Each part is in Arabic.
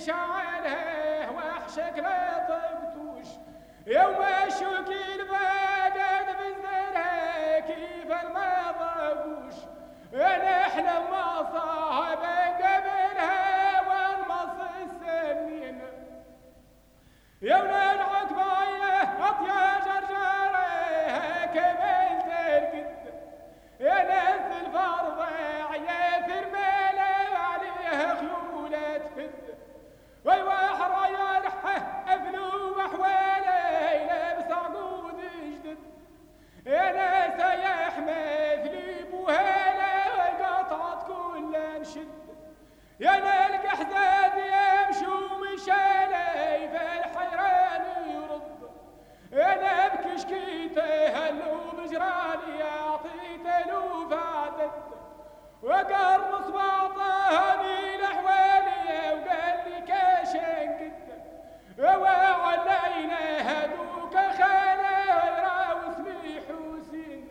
شعلها وحشك لا طقتوش يوم الشوكي البادد بالزرها كيف ما ضاقوش نحن ما صاحب قبلها والمص السنين يا ولاد عقبايله اطيا جرجاره كملت القد يا ناس الفرضع يا فرماله عليه خيوله تفد ويوحر يرحه افلو وحواله يلبس عقود جدد يا ناس يا احمد لي بوهاله قطعت كل نشد يا نلقى حزاد يمشوا مشالي في الحيران يرد انا ابكي شكيته هلو بجراني اعطيته له فعدد وقرص بعطاني لحوالي وقال لي كاشن قد وعلينا هدوك خاله يراوس لي حسين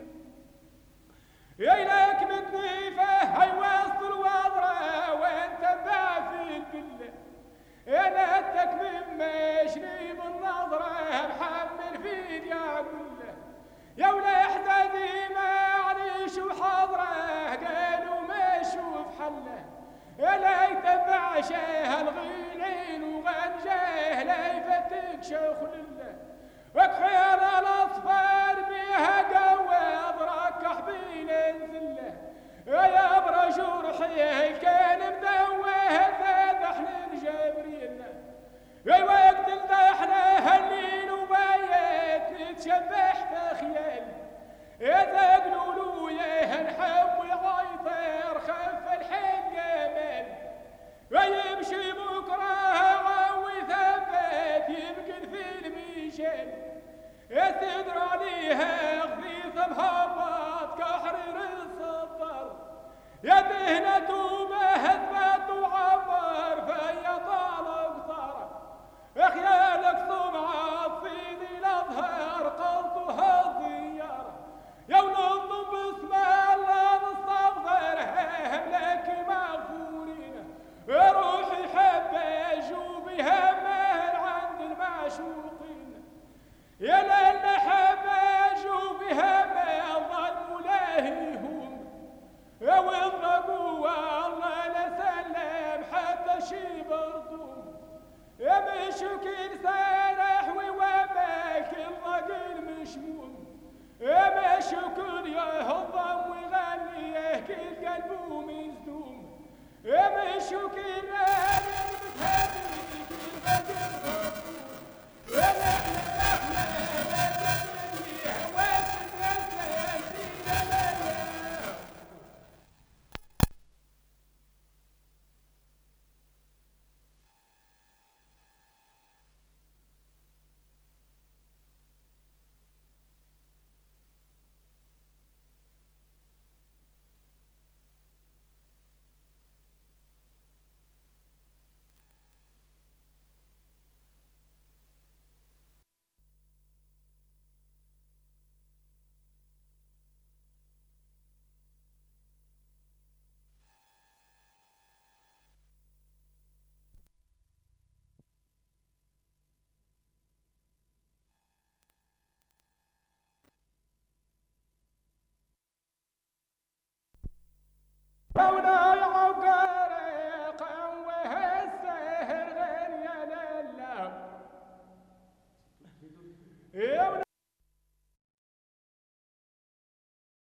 يلك متنيفه هاي وسط الوضره وانت في البله انا التكميم مشري بالنظره محمل في دياقله يا ولا احزازي معليش وحضره قالوا ما اشوف حله لا يتبع شاه الغيلين وغنجاه لا يفتك شيخ لله وكحير الاصفار بيها قوه اضرك حبيل انزله يا برا جرحي كان مدوه ذبح للجبريل يا وقت الدحنا هالليل وبيت نتشبح في خيالي اذا قالوا يا نحب يغيطر خف الحين جمال ويمشي بكره عوي ثبت يبقى في الميشان يستدر عليها غثيث مهبط كحرير السطر يا دهنة مهثبت وعبر فيا طالق طرق خيالك سمعة في ذي الأظهر قلتها الزيارة يا ونظم باسم الله نستغفر لك مغفورين روحي حبة شوفي همه عند المعشوقين يا ليل حبة شوفي همه الظلم لاهيهم يا وضربوا الله لا سلم حتى شي بردوم يا مشوكين سارح ووباك الرجل مشموم يا مشوكين يا هضم ويغني كل قلبه مصدوم يا مش